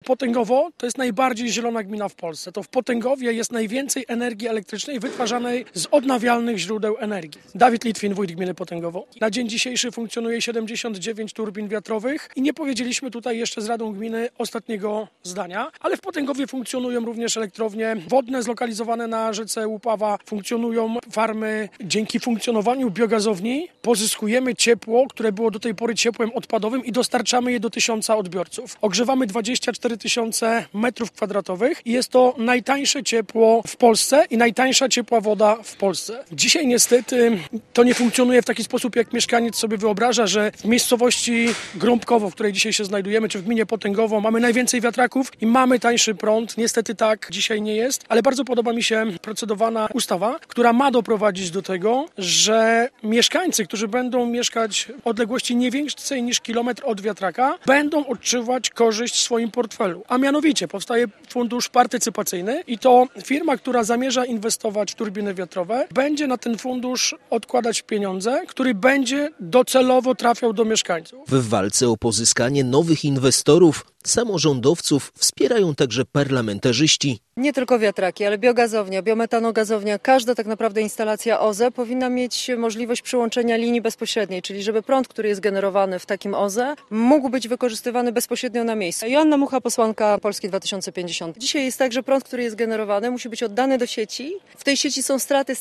Potęgowo to jest najbardziej zielona gmina w Polsce. To w Potęgowie jest najwięcej energii elektrycznej wytwarzanej z odnawialnych źródeł energii. Dawid Litwin, wójt gminy Potęgowo. Na dzień dzisiejszy funkcjonuje 79 turbin wiatrowych i nie powiedzieliśmy tutaj jeszcze z Radą Gminy ostatniego zdania, ale w Potęgowie funkcjonują również elektrownie wodne zlokalizowane na rzece Łupawa. Funkcjonują farmy. Dzięki funkcjonowaniu biogazowni pozyskujemy ciepło, które było do tej pory ciepłem odpadowym i dostarczamy je do 1000 odbiorców. Ogrzewamy 24 000 metrów kwadratowych i jest to najtańsze ciepło w Polsce i najtańsza ciepła woda w Polsce. Dzisiaj niestety to nie funkcjonuje w taki sposób, jak mieszkaniec sobie wyobraża, że w miejscowości Grąbkowo, w której dzisiaj się znajdujemy, czy w gminie Potęgowo mamy najwięcej wiatraków i mamy tańszy prąd. Niestety tak dzisiaj nie jest, ale bardzo podoba mi się procedowana ustawa, która ma doprowadzić do tego, że mieszkańcy, którzy będą mieszkać w odległości nie większej niż kilometr od wiatraka, będą odczuwać korzyść w swoim portfelu. A mianowicie powstaje fundusz partycypacyjny i to firma, która zamierza inwestować w turbiny wiatrowe, będzie na ten fundusz odkładać pieniądze, który będzie docelowo trafiał do mieszkańców. W walce o pozyskanie nowych inwestorów samorządowców wspierają także parlamentarzyści. Nie tylko wiatraki, ale biogazownia, biometanogazownia, każda tak naprawdę instalacja OZE powinna mieć możliwość przyłączenia linii bezpośredniej, czyli żeby prąd, który jest generowany w takim OZE, mógł być wykorzystywany bezpośrednio na miejscu. Joanna Mucha, posłanka Polski 2050. Dzisiaj jest tak, że prąd, który jest generowany, musi być oddany do sieci. W tej sieci są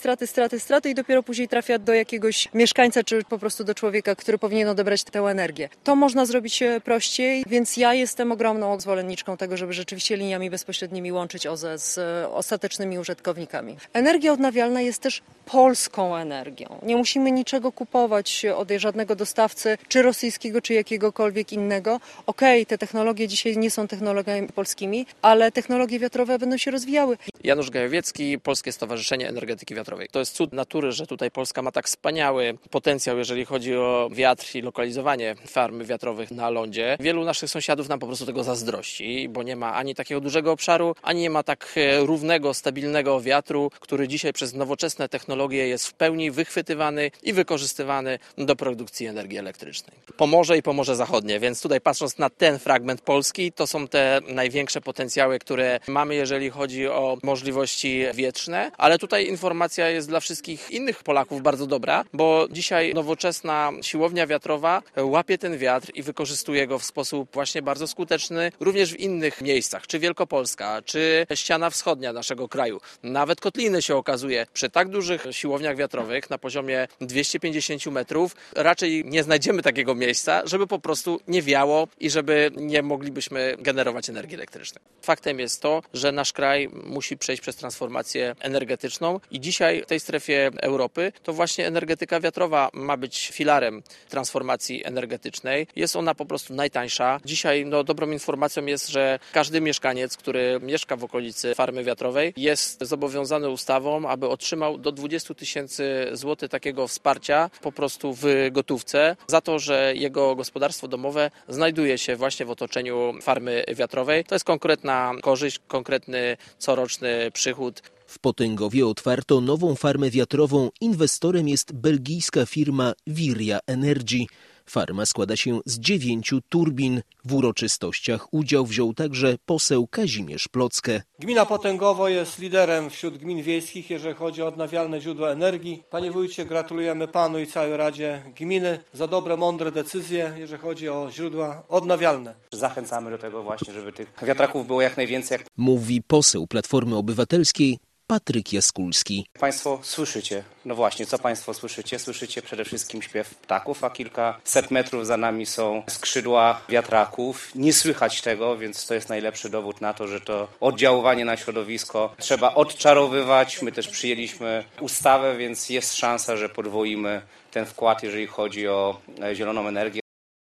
straty i dopiero później trafia do jakiegoś mieszkańca, czy po prostu do człowieka, który powinien odebrać tę energię. To można zrobić prościej, więc ja jestem ogromną zwolenniczką tego, żeby rzeczywiście liniami bezpośrednimi łączyć OZE z ostatecznymi użytkownikami. Energia odnawialna jest też polską energią. Nie musimy niczego kupować od żadnego dostawcy, czy rosyjskiego, czy jakiegokolwiek innego. Okej, te technologie dzisiaj nie są technologiami polskimi, ale technologie wiatrowe będą się rozwijały. Janusz Gajowiecki, Polskie Stowarzyszenie Energetyki Wiatrowej. To jest cud natury, że tutaj Polska ma tak wspaniały potencjał, jeżeli chodzi o wiatr i lokalizowanie farm wiatrowych na lądzie. Wielu naszych sąsiadów nam po prostu tego zazdrości, bo nie ma ani takiego dużego obszaru, ani nie ma tak równego, stabilnego wiatru, który dzisiaj przez nowoczesne technologie jest w pełni wychwytywany i wykorzystywany do produkcji energii elektrycznej. Pomorze i Pomorze Zachodnie, więc tutaj patrząc na ten fragment Polski, to są te największe potencjały, które mamy, jeżeli chodzi o możliwości wietrzne, ale tutaj informacja jest dla wszystkich innych Polaków bardzo dobra, bo dzisiaj nowoczesna siłownia wiatrowa łapie ten wiatr i wykorzystuje go w sposób właśnie bardzo skuteczny, również w innych miejscach, czy Wielkopolska, czy ściana wschodnia naszego kraju. Nawet kotliny się okazuje, przy tak dużych siłowniach wiatrowych na poziomie 250 metrów raczej nie znajdziemy takiego miejsca, żeby po prostu nie wiało i żeby nie moglibyśmy generować energii elektrycznej. Faktem jest to, że nasz kraj musi przejść przez transformację energetyczną i dzisiaj w tej strefie Europy to właśnie energetyka wiatrowa ma być filarem transformacji energetycznej. Jest ona po prostu najtańsza. Dzisiaj dobrą informacją jest, że każdy mieszkaniec, który mieszka w okolicy farmy wiatrowej, jest zobowiązany ustawą, aby otrzymał do 20 000 złotych takiego wsparcia po prostu w gotówce za to, że jego gospodarstwo domowe znajduje się właśnie w otoczeniu farmy wiatrowej. To jest konkretna korzyść, konkretny coroczny przychód. W Potęgowie otwarto nową farmę wiatrową. Inwestorem jest belgijska firma Viria Energy. Farma składa się z 9 turbin. W uroczystościach udział wziął także poseł Kazimierz Plocke. Gmina Potęgowo jest liderem wśród gmin wiejskich, jeżeli chodzi o odnawialne źródła energii. Panie wójcie, gratulujemy panu i całej Radzie Gminy za dobre, mądre decyzje, jeżeli chodzi o źródła odnawialne. Zachęcamy do tego właśnie, żeby tych wiatraków było jak najwięcej. Mówi poseł Platformy Obywatelskiej Patryk Jaskulski. Państwo słyszycie, no właśnie, co państwo słyszycie? Słyszycie przede wszystkim śpiew ptaków, a kilkaset metrów za nami są skrzydła wiatraków. Nie słychać tego, więc to jest najlepszy dowód na to, że to oddziaływanie na środowisko trzeba odczarowywać. My też przyjęliśmy ustawę, więc jest szansa, że podwoimy ten wkład, jeżeli chodzi o zieloną energię.